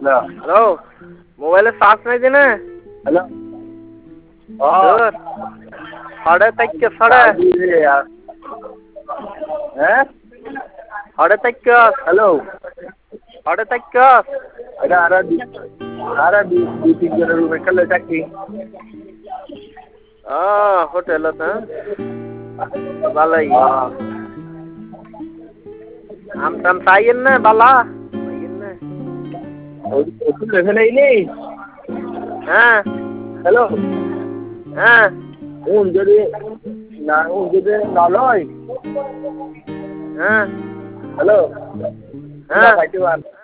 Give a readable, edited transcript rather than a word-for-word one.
hello মোবাইলে charge নাই দিনে হ্যালো সাড়ে তাইকে সাড়ে হ্যাঁ সাড়ে তাইকে হ্যালো সাড়ে তাইকে এটা আর দুই তিন জনের রুমে খেলে থাকি হোটেল ভালাই আম টাম চাইয়েন না বালা ওষুধ লেখে নেই হ্যাঁ হ্যালো হ্যাঁ যদি না লয় হ্যাঁ হ্যালো হ্যাঁ খাইতে পার